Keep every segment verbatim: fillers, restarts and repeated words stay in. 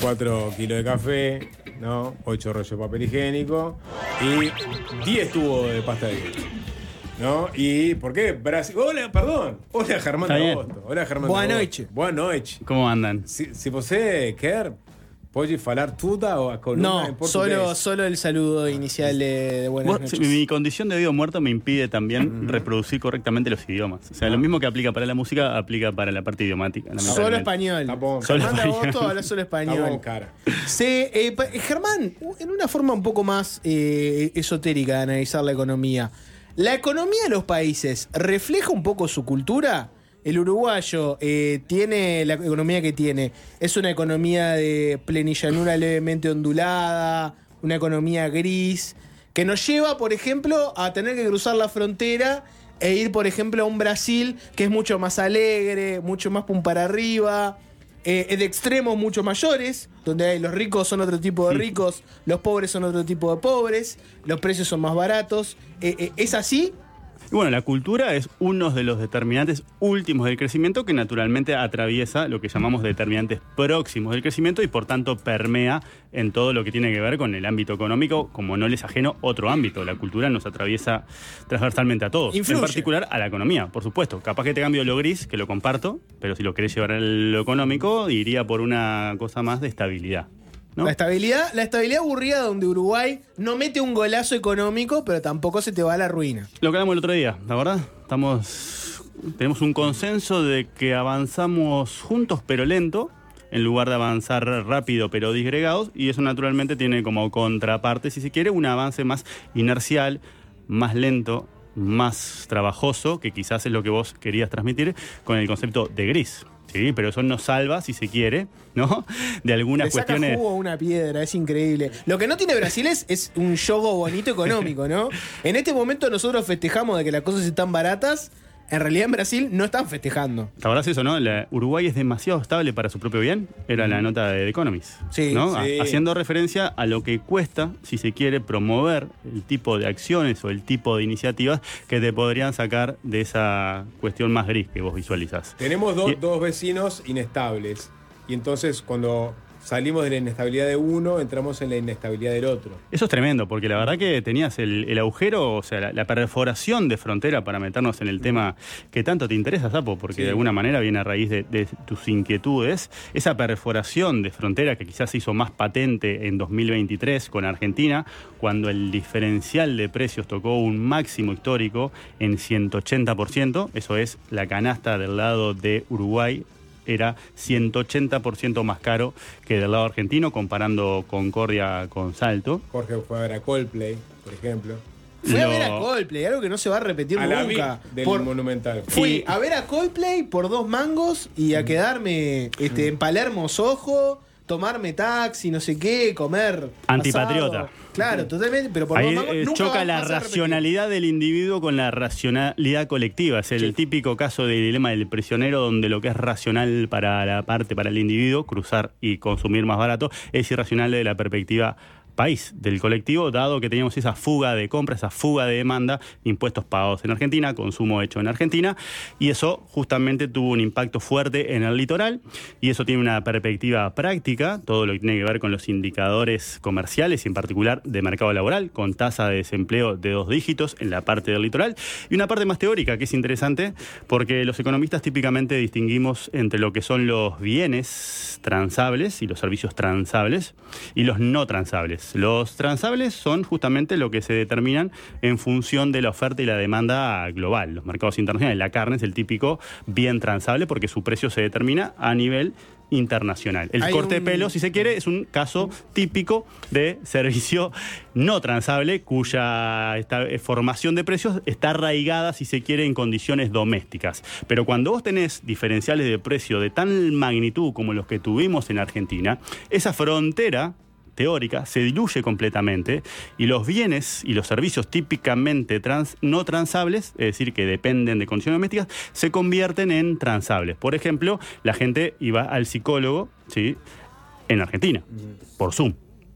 cuatro kilos de café, ¿no? ocho rollos de papel higiénico y diez tubos de pasta de dientes. ¿No? ¿Y por qué? Brasil. Hola, perdón. Hola, Germán de Agosto. Hola, Germán Boa de noite. Agosto. Boa noite. ¿Cómo andan? Si, si você quer, pode falar tudo o a coluna No, en portugués. solo, solo el saludo inicial de, de buenas Vos, noches. mi condición de oído muerto me impide también uh-huh. reproducir correctamente los idiomas. O sea, uh-huh. lo mismo que aplica para la música, aplica para la parte idiomática. Solo español. Tapón, solo Germán español. de Agosto habla solo español. Tapón, cara. Se, eh, Germán, en una forma un poco más eh, esotérica de analizar la economía, ¿la economía de los países refleja un poco su cultura? El uruguayo eh, tiene la economía que tiene. Es una economía de plenillanura levemente ondulada, una economía gris, que nos lleva, por ejemplo, a tener que cruzar la frontera e ir, por ejemplo, a un Brasil que es mucho más alegre, mucho más pum para arriba, eh, de extremos mucho mayores, donde hay, los ricos son otro tipo de ricos, los pobres son otro tipo de pobres, los precios son más baratos. Eh, eh, ¿Es así? Y bueno, la cultura es uno de los determinantes últimos del crecimiento que naturalmente atraviesa lo que llamamos determinantes próximos del crecimiento y por tanto permea en todo lo que tiene que ver con el ámbito económico, como no les ajeno otro ámbito. La cultura nos atraviesa transversalmente a todos, Influye. En particular a la economía, por supuesto. Capaz que te cambio lo gris, que lo comparto, pero si lo querés llevar a lo económico, iría por una cosa más de estabilidad, ¿no? La estabilidad, la estabilidad aburrida donde Uruguay no mete un golazo económico, pero tampoco se te va a la ruina. Lo que hablamos el otro día, la verdad, estamos, tenemos un consenso de que avanzamos juntos pero lento, en lugar de avanzar rápido pero disgregados, y eso naturalmente tiene como contraparte, si se quiere, un avance más inercial, más lento, más trabajoso, que quizás es lo que vos querías transmitir con el concepto de gris. Sí, pero eso nos salva, si se quiere, ¿no? De algunas Le saca cuestiones. jugo a una piedra, es increíble. Lo que no tiene Brasil es, es un yogo bonito económico, ¿no? En este momento nosotros festejamos de que las cosas están baratas. En realidad en Brasil no están festejando. ¿Sabrás eso, no? La Uruguay es demasiado estable para su propio bien. Era la nota de The Economist. Sí, ¿no? sí. Haciendo referencia a lo que cuesta, si se quiere, promover el tipo de acciones o el tipo de iniciativas que te podrían sacar de esa cuestión más gris que vos visualizás. Tenemos do, Y- dos vecinos inestables. Y entonces cuando salimos de la inestabilidad de uno, entramos en la inestabilidad del otro. Eso es tremendo, porque la verdad que tenías el, el agujero, o sea, la, la perforación de frontera para meternos en el tema que tanto te interesa, Sapo, porque Sí. de alguna manera viene a raíz de, de tus inquietudes. Esa perforación de frontera que quizás se hizo más patente en dos mil veintitrés con Argentina, cuando el diferencial de precios tocó un máximo histórico en ciento ochenta por ciento, eso es, la canasta del lado de Uruguay era ciento ochenta por ciento más caro que del lado argentino, comparando Concordia con Salto. Jorge fue a ver a Coldplay, por ejemplo. Fui a Lo- ver a Coldplay, algo que no se va a repetir A la nunca. V del Por- Monumental. Fui Y- a ver a Coldplay por dos mangos y a quedarme este, en Palermo Sojo, tomarme taxi, no sé qué, comer. Antipatriota. asado. Claro, totalmente, pero por Ahí dos mangos eh, nunca choca va- la vas a repetir. racionalidad del individuo con la racionalidad colectiva. Es el Sí. típico caso del dilema del prisionero, donde lo que es racional para la parte, para el individuo, cruzar y consumir más barato, es irracional de la perspectiva país, del colectivo, dado que teníamos esa fuga de compra, esa fuga de demanda, impuestos pagados en Argentina, consumo hecho en Argentina, y eso justamente tuvo un impacto fuerte en el litoral, y eso tiene una perspectiva práctica, todo lo que tiene que ver con los indicadores comerciales y en particular de mercado laboral, con tasa de desempleo de dos dígitos en la parte del litoral, y una parte más teórica que es interesante, porque los economistas típicamente distinguimos entre lo que son los bienes transables y los servicios transables, y los no transables. Los transables son justamente lo que se determinan en función de la oferta y la demanda global. Los mercados internacionales, la carne es el típico bien transable porque su precio se determina a nivel internacional. El Hay corte un- de pelo, si se quiere, es un caso típico de servicio no transable cuya esta, eh, formación de precios está arraigada, si se quiere, en condiciones domésticas. Pero cuando vos tenés diferenciales de precio de tal magnitud como los que tuvimos en Argentina, esa frontera teórica se diluye completamente y los bienes y los servicios típicamente trans, no transables, es decir, que dependen de condiciones domésticas, se convierten en transables. Por ejemplo, la gente iba al psicólogo, ¿sí?, en Argentina, por Zoom.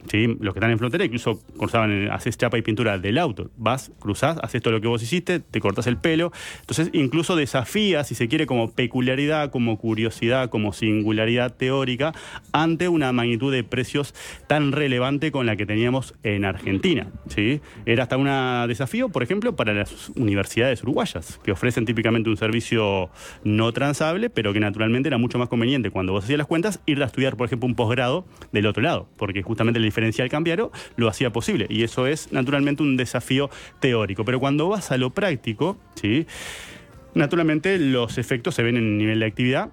¿sí? Los que están en frontera incluso cruzaban, haces chapa y pintura del auto. Vas, cruzás, haces todo lo que vos hiciste, te cortás el pelo. Entonces, incluso desafía, si se quiere, como peculiaridad, como curiosidad, como singularidad teórica, ante una magnitud de precios tan relevante con la que teníamos en Argentina, ¿sí? Era hasta un desafío, por ejemplo, para las universidades uruguayas, que ofrecen típicamente un servicio no transable, pero que naturalmente era mucho más conveniente cuando vos hacías las cuentas ir a estudiar, por ejemplo, un posgrado del otro lado, porque justamente el diferencial cambiario lo hacía posible, y eso es naturalmente un desafío teórico. Pero cuando vas a lo práctico, ¿sí? Naturalmente los efectos se ven en el nivel de actividad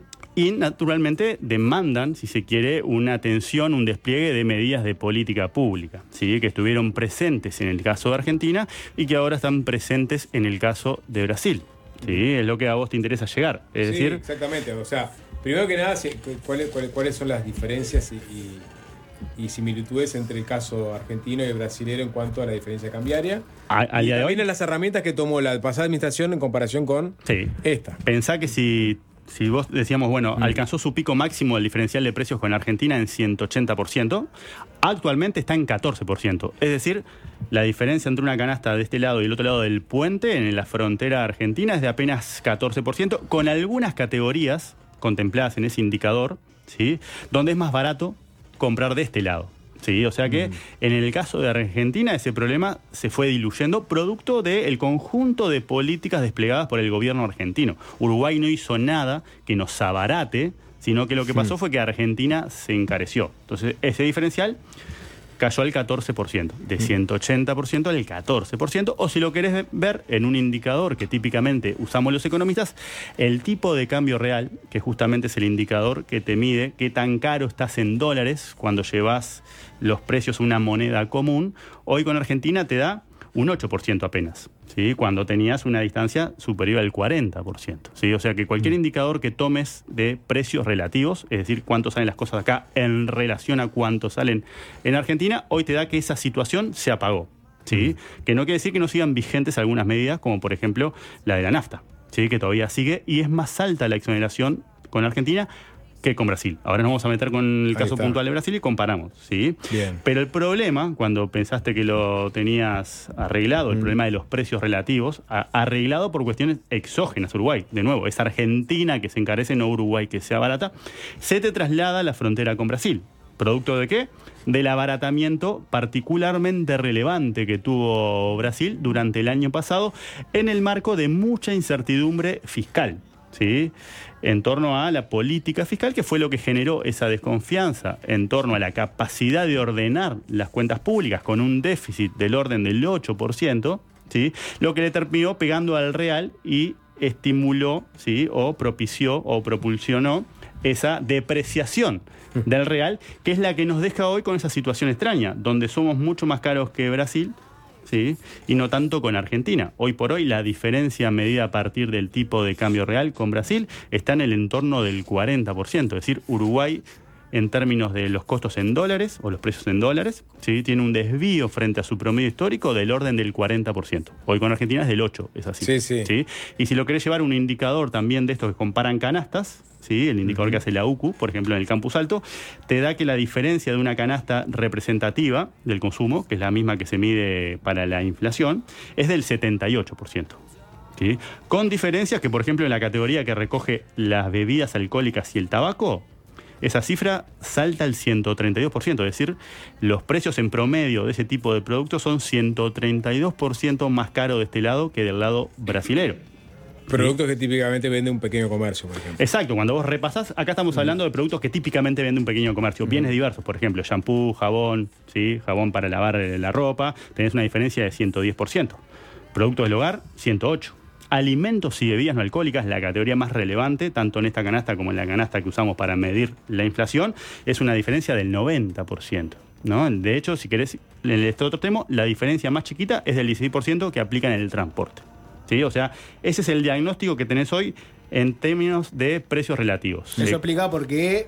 y naturalmente demandan, si se quiere, una atención, un despliegue de medidas de política pública, ¿sí? Que estuvieron presentes en el caso de Argentina y que ahora están presentes en el caso de Brasil. Sí, es lo que a vos te interesa llegar. Es sí, decir, exactamente. O sea, primero que nada, ¿cuáles, cuáles, cuáles son las diferencias y, y, y similitudes entre el caso argentino y el brasilero en cuanto a la diferencia cambiaria? A, a y día de también hoy, en las herramientas que tomó la pasada administración en comparación con sí, esta. Pensá que si, si vos decíamos, bueno, Mm. alcanzó su pico máximo el diferencial de precios con Argentina en ciento ochenta por ciento, actualmente está en catorce por ciento. Es decir, la diferencia entre una canasta de este lado y el otro lado del puente, en la frontera argentina, es de apenas catorce por ciento, con algunas categorías contempladas en ese indicador, ¿sí? Donde es más barato comprar de este lado. Sí, o sea que mm. en el caso de Argentina ese problema se fue diluyendo producto del conjunto de políticas desplegadas por el gobierno argentino. Uruguay no hizo nada que nos abarate, sino que lo que pasó mm. fue que Argentina se encareció. Entonces ese diferencial cayó al catorce por ciento, de ciento ochenta por ciento al catorce por ciento, o si lo querés ver en un indicador que típicamente usamos los economistas, el tipo de cambio real, que justamente es el indicador que te mide qué tan caro estás en dólares cuando llevas los precios a una moneda común, hoy con Argentina te da un ocho por ciento apenas, ¿sí? Cuando tenías una distancia superior al cuarenta por ciento, ¿sí? O sea que cualquier indicador que tomes de precios relativos, es decir, cuánto salen las cosas acá en relación a cuánto salen en Argentina, hoy te da que esa situación se apagó, ¿sí? Mm. Que no quiere decir que no sigan vigentes algunas medidas, como por ejemplo la de la nafta, ¿sí? Que todavía sigue y es más alta la exoneración con Argentina que con Brasil. Ahora nos vamos a meter con el caso puntual de Brasil y comparamos, ¿sí? Bien. Pero el problema, cuando pensaste que lo tenías arreglado, el mm. problema de los precios relativos, a, arreglado por cuestiones exógenas a Uruguay, de nuevo, es Argentina que se encarece, no Uruguay que sea barata, se te traslada a la frontera con Brasil. ¿Producto de qué? Del abaratamiento particularmente relevante que tuvo Brasil durante el año pasado en el marco de mucha incertidumbre fiscal, ¿sí? En torno a la política fiscal, que fue lo que generó esa desconfianza en torno a la capacidad de ordenar las cuentas públicas con un déficit del orden del ocho por ciento, ¿sí? Lo que le terminó pegando al real y estimuló, ¿sí? O propició o propulsionó esa depreciación del real, que es la que nos deja hoy con esa situación extraña, donde somos mucho más caros que Brasil, ¿sí? Y no tanto con Argentina. Hoy por hoy la diferencia medida a partir del tipo de cambio real con Brasil está en el entorno del cuarenta por ciento. Es decir, Uruguay, en términos de los costos en dólares o los precios en dólares, ¿sí? Tiene un desvío frente a su promedio histórico del orden del cuarenta por ciento. Hoy con Argentina es del ocho por ciento, es así. Sí, sí. ¿Sí? Y si lo querés llevar un indicador también de estos que comparan canastas, ¿sí? El indicador uh-huh. que hace la U C U, por ejemplo, en el Campus Alto, te da que la diferencia de una canasta representativa del consumo, que es la misma que se mide para la inflación, es del setenta y ocho por ciento. ¿Sí? Con diferencias que, por ejemplo, en la categoría que recoge las bebidas alcohólicas y el tabaco, esa cifra salta al ciento treinta y dos por ciento, es decir, los precios en promedio de ese tipo de productos son ciento treinta y dos por ciento más caros de este lado que del lado brasilero. Productos que típicamente vende un pequeño comercio, por ejemplo. Exacto, cuando vos repasás, acá estamos hablando de productos que típicamente vende un pequeño comercio, bienes diversos, por ejemplo, shampoo, jabón, ¿sí? Jabón para lavar la ropa, tenés una diferencia de ciento diez por ciento. Productos del hogar, ciento ocho por ciento. Alimentos y bebidas no alcohólicas, la categoría más relevante, tanto en esta canasta como en la canasta que usamos para medir la inflación, es una diferencia del noventa por ciento. ¿No? De hecho, si querés, en este otro tema, la diferencia más chiquita es del dieciséis por ciento que aplica en el transporte. ¿Sí? O sea, ese es el diagnóstico que tenés hoy en términos de precios relativos. Eso explica por qué,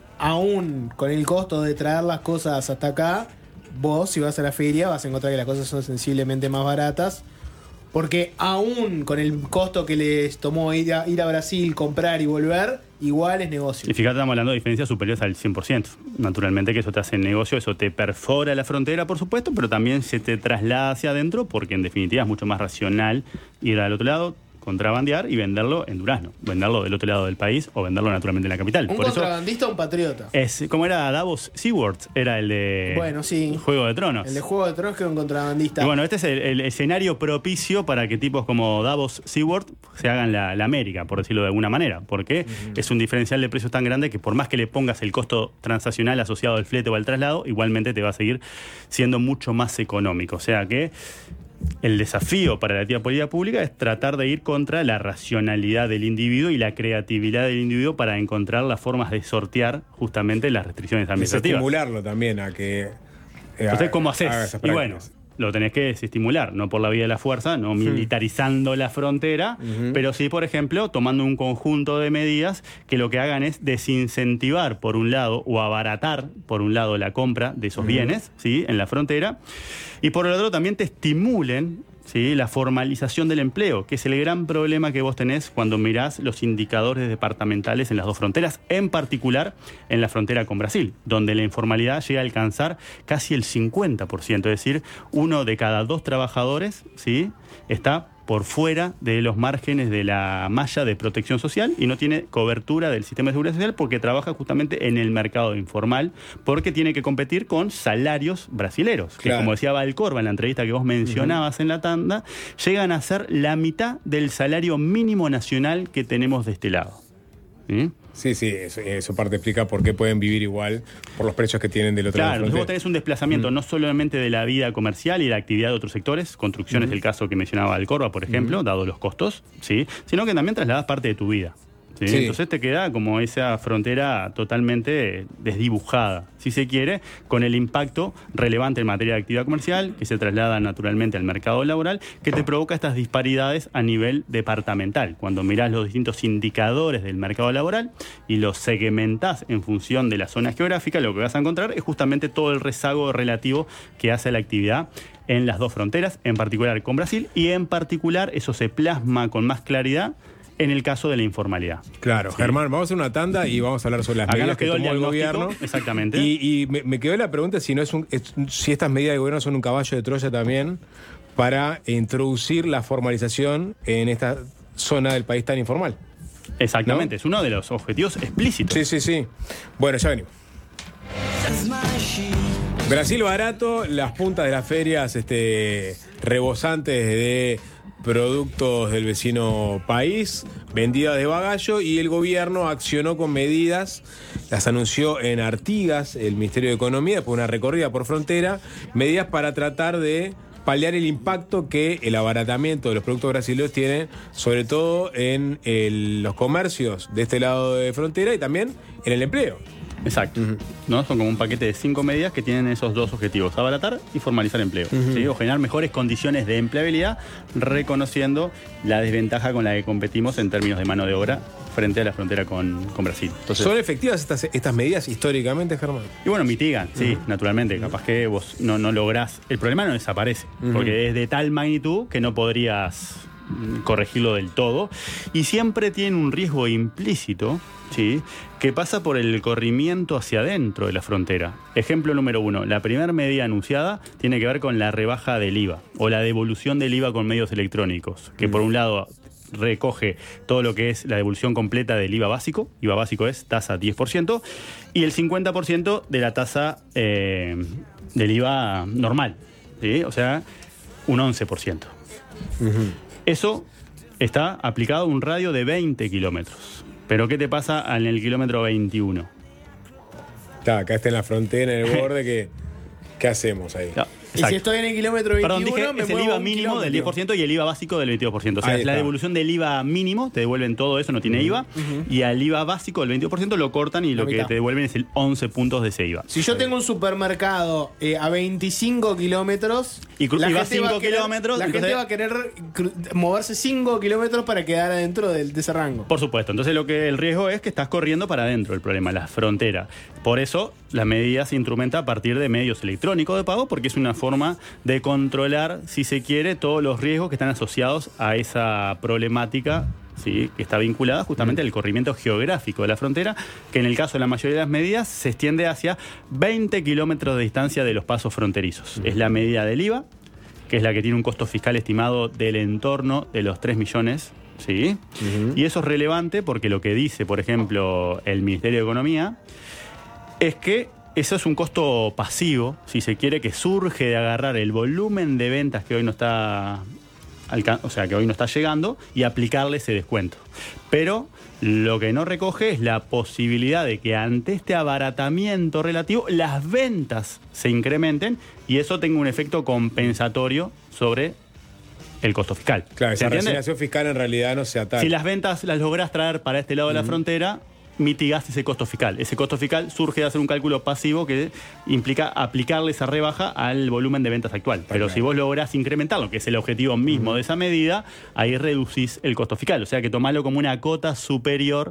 aún con el costo de traer las cosas hasta acá, vos, si vas a la feria, vas a encontrar que las cosas son sensiblemente más baratas. Porque aún con el costo que les tomó ir a, ir a Brasil, comprar y volver, igual es negocio. Y fíjate, estamos hablando de diferencias superiores al cien por ciento. Naturalmente que eso te hace negocio, eso te perfora la frontera, por supuesto, pero también se te traslada hacia adentro porque en definitiva es mucho más racional ir al otro lado, contrabandear y venderlo en Durazno, venderlo del otro lado del país o venderlo naturalmente en la capital. ¿Un Por contrabandista o un patriota? Es, ¿cómo era Davos Seaworld? Era el de bueno, sí. Juego de Tronos. El de Juego de Tronos que era un contrabandista. Y bueno, este es el, el escenario propicio para que tipos como Davos Seaworld se hagan la, la América, por decirlo de alguna manera, porque uh-huh. es un diferencial de precios tan grande que por más que le pongas el costo transaccional asociado al flete o al traslado, igualmente te va a seguir siendo mucho más económico. O sea que el desafío para la actividad política pública es tratar de ir contra la racionalidad del individuo y la creatividad del individuo para encontrar las formas de sortear justamente las restricciones administrativas. Estimularlo también a que... Eh, Entonces, ¿cómo haces? Y bueno, lo tenés que desestimular, no por la vía de la fuerza, no militarizando la frontera, uh-huh. pero sí, por ejemplo, tomando un conjunto de medidas que lo que hagan es desincentivar, por un lado, o abaratar, por un lado, la compra de esos uh-huh. bienes, ¿sí?, en la frontera, y por el otro también te estimulen, ¿sí?, la formalización del empleo, que es el gran problema que vos tenés cuando mirás los indicadores departamentales en las dos fronteras, en particular en la frontera con Brasil, donde la informalidad llega a alcanzar casi el cincuenta por ciento, es decir, uno de cada dos trabajadores, ¿sí?, está por fuera de los márgenes de la malla de protección social y no tiene cobertura del sistema de seguridad social porque trabaja justamente en el mercado informal, porque tiene que competir con salarios brasileros, que claro. como decía Valcorba en la entrevista que vos mencionabas uh-huh. en la tanda, llegan a ser la mitad del salario mínimo nacional que tenemos de este lado. ¿Sí? Sí, sí, eso, eso parte explica por qué pueden vivir igual por los precios que tienen del otro lado. Claro, vos tenés un desplazamiento mm. no solamente de la vida comercial y la actividad de otros sectores, construcción mm. es el caso que mencionaba Alcorba, por ejemplo, mm. dado los costos, ¿sí?, sino que también trasladas parte de tu vida. ¿Sí? Sí. Entonces te queda como esa frontera totalmente desdibujada, si se quiere, con el impacto relevante en materia de actividad comercial, que se traslada naturalmente al mercado laboral, que te provoca estas disparidades a nivel departamental. Cuando mirás los distintos indicadores del mercado laboral y los segmentás en función de la zona geográfica, lo que vas a encontrar es justamente todo el rezago relativo que hace la actividad en las dos fronteras, en particular con Brasil, y en particular eso se plasma con más claridad en el caso de la informalidad. Claro, sí. Germán, vamos a hacer una tanda y vamos a hablar sobre las Acá medidas que tomó el, el gobierno. Exactamente. Y, y me, me quedó la pregunta si no es, un, es si estas medidas de gobierno son un caballo de Troya también para introducir la formalización en esta zona del país tan informal. Exactamente, ¿no? Es uno de los objetivos explícitos. Sí, sí, sí. Bueno, ya venimos. Brasil barato, las puntas de las ferias este, rebosantes de productos del vecino país, vendidas de bagallo, y el gobierno accionó con medidas, las anunció en Artigas, el Ministerio de Economía, después una recorrida por frontera, medidas para tratar de paliar el impacto que el abaratamiento de los productos brasileños tiene, sobre todo en el, los comercios de este lado de frontera y también en el empleo. Exacto. Uh-huh. ¿No? Son como un paquete de cinco medidas que tienen esos dos objetivos: abaratar y formalizar empleo. Uh-huh. ¿Sí? O generar mejores condiciones de empleabilidad, reconociendo la desventaja con la que competimos en términos de mano de obra frente a la frontera con, con Brasil. Entonces, ¿son efectivas estas, estas medidas históricamente, Germán? Y bueno, mitigan, sí, uh-huh. naturalmente. Uh-huh. Capaz que vos no, no lográs. El problema no desaparece, uh-huh. porque es de tal magnitud que no podrías corregirlo del todo. Y siempre tiene un riesgo implícito, ¿sí?, que pasa por el corrimiento hacia adentro de la frontera. Ejemplo número uno, la primera medida anunciada tiene que ver con la rebaja del I V A o la devolución del I V A con medios electrónicos, que por un lado recoge todo lo que es la devolución completa del I V A básico. I V A básico es tasa diez por ciento y el cincuenta por ciento de la tasa eh, del I V A normal, ¿sí? O sea, un once por ciento. Uh-huh. Eso está aplicado a un radio de veinte kilómetros. Pero ¿qué te pasa en el kilómetro veintiuno? Está, acá está en la frontera, en el borde, que, ¿qué hacemos ahí? No, y si estoy en el kilómetro veintiuno, Perdón, dije, me es el I V A mínimo del diez por ciento y el I V A básico del veintidós por ciento. O sea, es la devolución del I V A mínimo, te devuelven todo eso, no tiene uh-huh. I V A, uh-huh. y al I V A básico del veintidós por ciento lo cortan y la lo mitad. Que te devuelven es el once puntos de ese I V A. Si yo tengo un supermercado eh, a veinticinco kilómetros y, y va cinco kilómetros, la gente va a querer moverse cinco kilómetros para quedar adentro de, de ese rango. Por supuesto. Entonces lo que el riesgo es que estás corriendo para adentro, el problema, la frontera. Por eso la medida se instrumenta a partir de medios electrónicos de pago, porque es una forma forma de controlar, si se quiere, todos los riesgos que están asociados a esa problemática, ¿sí? Que está vinculada justamente al corrimiento geográfico de la frontera, que en el caso de la mayoría de las medidas se extiende hacia veinte kilómetros de distancia de los pasos fronterizos. Mm. Es la medida del I V A, que es la que tiene un costo fiscal estimado del entorno de los tres millones. ¿Sí? Uh-huh. Y eso es relevante porque lo que dice, por ejemplo, el Ministerio de Economía es que eso es un costo pasivo, si se quiere, que surge de agarrar el volumen de ventas que hoy no está, o sea, que hoy no está llegando y aplicarle ese descuento. Pero lo que no recoge es la posibilidad de que ante este abaratamiento relativo las ventas se incrementen y eso tenga un efecto compensatorio sobre el costo fiscal. Claro, esa resignación fiscal en realidad no se ataca. Si las ventas las lográs traer para este lado de la uh-huh. frontera, mitigás ese costo fiscal. Ese costo fiscal surge de hacer un cálculo pasivo que implica aplicarle esa rebaja al volumen de ventas actual. Está Pero claro. si vos lográs incrementarlo, que es el objetivo mismo uh-huh. de esa medida, ahí reducís el costo fiscal. O sea que tomalo como una cota superior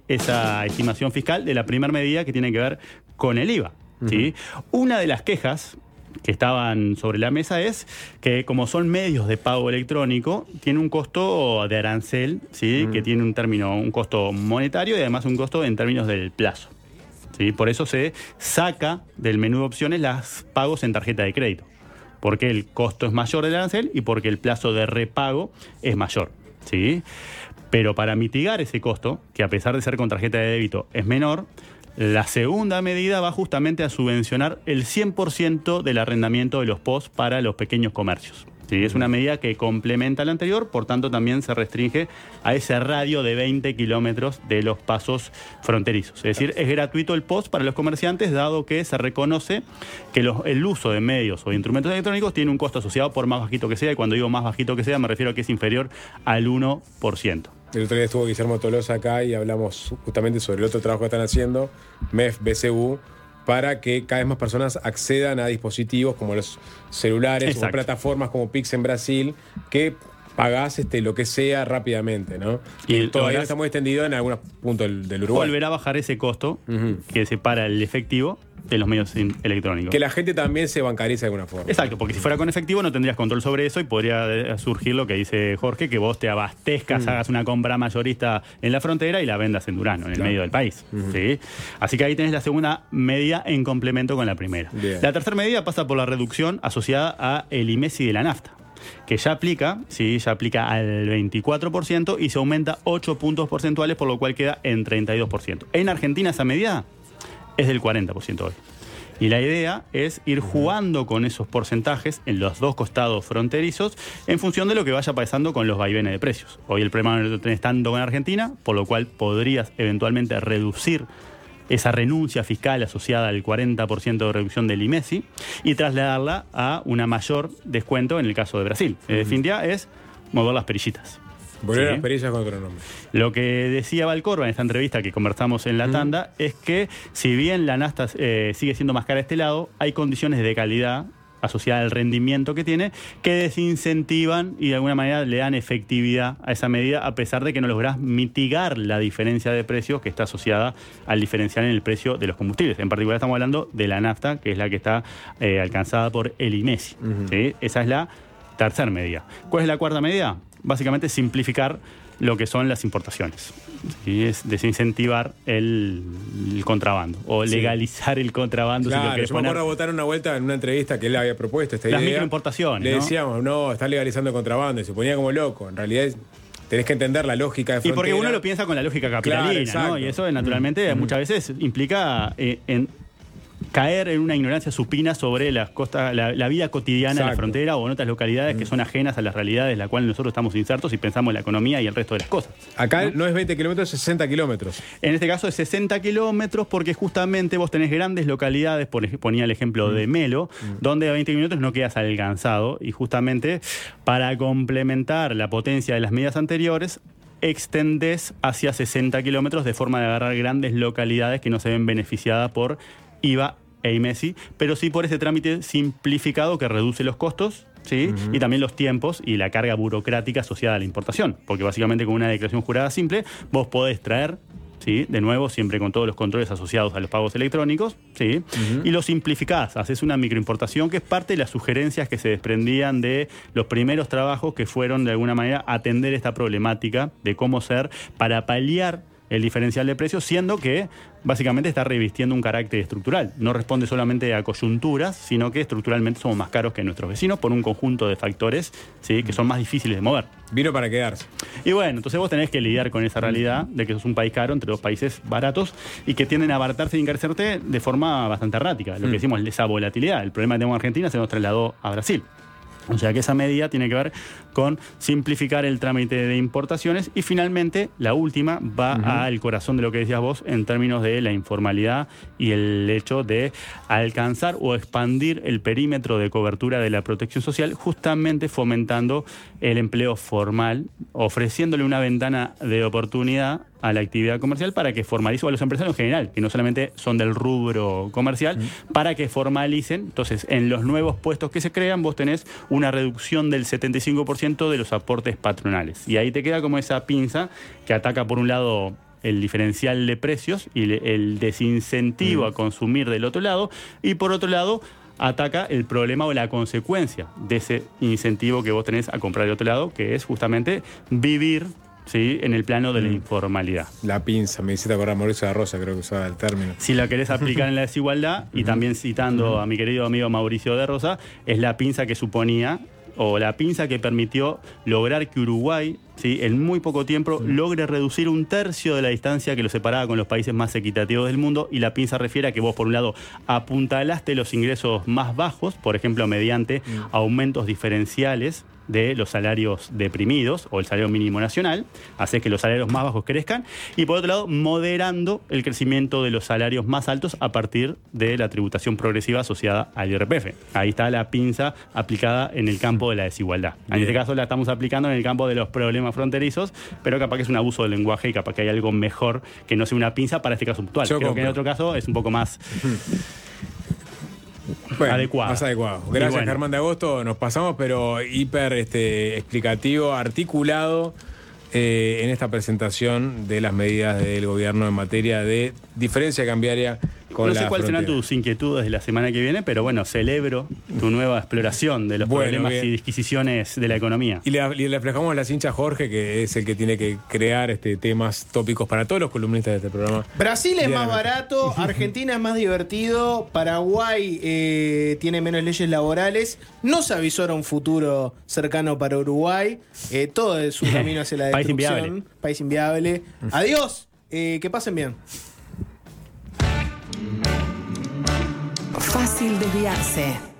esa estimación fiscal de la primera medida que tiene que ver con el I V A. Uh-huh. ¿sí? Una de las quejas que estaban sobre la mesa es que como son medios de pago electrónico, tiene un costo de arancel, ¿sí? Mm. que tiene un término, un costo monetario y además un costo en términos del plazo. ¿sí? Por eso se saca del menú de opciones los pagos en tarjeta de crédito, porque el costo es mayor del arancel y porque el plazo de repago es mayor. ¿sí? Pero para mitigar ese costo, que a pesar de ser con tarjeta de débito es menor, la segunda medida va justamente a subvencionar el cien por ciento del arrendamiento de los P O S para los pequeños comercios. ¿sí? Es una medida que complementa la anterior, por tanto también se restringe a ese radio de veinte kilómetros de los pasos fronterizos. Es decir, es gratuito el P O S para los comerciantes, dado que se reconoce que los, el uso de medios o de instrumentos electrónicos tiene un costo asociado por más bajito que sea, y cuando digo más bajito que sea me refiero a que es inferior al uno por ciento. El otro día estuvo Guillermo Tolosa acá y hablamos justamente sobre el otro trabajo que están haciendo, M E F, B C U, para que cada vez más personas accedan a dispositivos como los celulares, Exacto. o plataformas como Pix en Brasil, que pagás este, lo que sea rápidamente, ¿no? Y, y todavía no está muy extendido en algunos puntos del, del Uruguay. Volverá a bajar ese costo uh-huh. que separa el efectivo de los medios electrónicos. Que la gente también se bancarice de alguna forma. Exacto, porque si fuera con efectivo no tendrías control sobre eso y podría surgir lo que dice Jorge, que vos te abastezcas, mm. hagas una compra mayorista en la frontera y la vendas en Durazno, en el claro. medio del país. Mm. ¿sí? Así que ahí tenés la segunda medida en complemento con la primera. Bien. La tercera medida pasa por la reducción asociada a el I M E S I de la nafta, que ya aplica, sí, ya aplica al veinticuatro por ciento y se aumenta ocho puntos porcentuales, por lo cual queda en treinta y dos por ciento. En Argentina esa medida es del cuarenta por ciento hoy. Y la idea es ir jugando con esos porcentajes en los dos costados fronterizos en función de lo que vaya pasando con los vaivenes de precios. Hoy el problema no lo tenés tanto con Argentina, por lo cual podrías eventualmente reducir esa renuncia fiscal asociada al cuarenta por ciento de reducción del I M E S I y trasladarla a una mayor descuento en el caso de Brasil. En definitiva es mover las perillitas. Volver a las perillas con otro nombre. Lo que decía Valcorba en esta entrevista que conversamos en la uh-huh. tanda es que si bien la nafta eh, sigue siendo más cara a este lado, hay condiciones de calidad asociada al rendimiento que tiene que desincentivan y de alguna manera le dan efectividad a esa medida, a pesar de que no lográs mitigar la diferencia de precios que está asociada al diferencial en el precio de los combustibles. En particular estamos hablando de la nafta, que es la que está eh, alcanzada por el I M E S I. Uh-huh. ¿sí? Esa es la tercera medida. ¿Cuál es la cuarta medida? Básicamente simplificar lo que son las importaciones. ¿sí? Es desincentivar el, el contrabando o legalizar sí. el contrabando. Claro, si lo querés yo me poner. acuerdo votar una vuelta en una entrevista que él había propuesto esta las idea. Microimportaciones. Le ¿no? decíamos, no, está legalizando el contrabando y se ponía como loco. En realidad es, tenés que entender la lógica de frontera. Y porque uno lo piensa con la lógica capitalina, claro, ¿no? Y eso naturalmente mm. muchas veces implica eh, en caer en una ignorancia supina sobre las costas, la, la vida cotidiana Exacto. en la frontera o en otras localidades mm. que son ajenas a las realidades en las cuales nosotros estamos insertos y pensamos en la economía y el resto de las cosas. Acá no, no es veinte kilómetros, es sesenta kilómetros. En este caso es sesenta kilómetros porque justamente vos tenés grandes localidades, por, ponía el ejemplo mm. de Melo, mm. donde a veinte kilómetros no quedas alcanzado y justamente para complementar la potencia de las medidas anteriores extendés hacia sesenta kilómetros de forma de agarrar grandes localidades que no se ven beneficiadas por I V A e I M E S I, pero sí por ese trámite simplificado que reduce los costos, ¿sí? Uh-huh. y también los tiempos y la carga burocrática asociada a la importación, porque básicamente con una declaración jurada simple vos podés traer ¿sí? De nuevo, siempre con todos los controles asociados a los pagos electrónicos, ¿sí? Uh-huh. Y lo simplificás, haces una microimportación que es parte de las sugerencias que se desprendían de los primeros trabajos que fueron de alguna manera atender esta problemática de cómo ser para paliar el diferencial de precios, siendo que básicamente está revistiendo un carácter estructural. No responde solamente a coyunturas, sino que estructuralmente somos más caros que nuestros vecinos por un conjunto de factores, ¿sí? Que son más difíciles de mover. Vino para quedarse. Y bueno, entonces vos tenés que lidiar con esa realidad de que sos un país caro entre dos países baratos y que tienden a abaratarse y encarecerte de forma bastante errática. Lo que decimos, esa volatilidad. El problema que tenemos en Argentina se nos trasladó a Brasil. O sea que esa medida tiene que ver con simplificar el trámite de importaciones y finalmente la última va uh-huh. al corazón de lo que decías vos en términos de la informalidad y el hecho de alcanzar o expandir el perímetro de cobertura de la protección social, justamente fomentando el empleo formal, ofreciéndole una ventana de oportunidad a la actividad comercial para que formalice, o a los empresarios en general, que no solamente son del rubro comercial, mm. para que formalicen. Entonces, en los nuevos puestos que se crean, vos tenés una reducción del setenta y cinco por ciento de los aportes patronales. Y ahí te queda como esa pinza que ataca, por un lado, el diferencial de precios y el desincentivo mm. a consumir del otro lado, y por otro lado, ataca el problema o la consecuencia de ese incentivo que vos tenés a comprar del otro lado, que es justamente vivir, ¿sí? En el plano de la informalidad. La pinza, me hiciste acordar Mauricio de Rosa, creo que usaba el término. Si la querés aplicar en la desigualdad, y también citando a mi querido amigo Mauricio de Rosa, es la pinza que suponía, o la pinza que permitió lograr que Uruguay, ¿sí? en muy poco tiempo, logre reducir un tercio de la distancia que lo separaba con los países más equitativos del mundo. Y la pinza refiere a que vos, por un lado, apuntalaste los ingresos más bajos, por ejemplo, mediante aumentos diferenciales de los salarios deprimidos o el salario mínimo nacional, hace que los salarios más bajos crezcan, y por otro lado moderando el crecimiento de los salarios más altos a partir de la tributación progresiva asociada al I R P F. Ahí está la pinza aplicada en el campo de la desigualdad. En Bien. Este caso la estamos aplicando en el campo de los problemas fronterizos, pero capaz que es un abuso del lenguaje y capaz que hay algo mejor que no sea una pinza para este caso puntual. Yo Creo compro. que en otro caso es un poco más Bueno, adecuado. Más adecuado. Gracias, bueno. Germán de Agosto. Nos pasamos, pero hiper este, explicativo, articulado eh, en esta presentación de las medidas del gobierno en materia de diferencia cambiaria con No la sé cuáles serán tus inquietudes de la semana que viene, pero bueno, celebro tu nueva exploración de los bueno, problemas bien. y disquisiciones de la economía. Y le, le reflejamos a la cincha Jorge, que es el que tiene que crear este temas tópicos para todos los columnistas de este programa. Brasil es más barato, Argentina es más divertido, Paraguay eh, tiene menos leyes laborales, no se avisora un futuro cercano para Uruguay, eh, todo es un camino hacia la destrucción. País inviable. País inviable. Adiós, eh, que pasen bien. Fácil desviarse.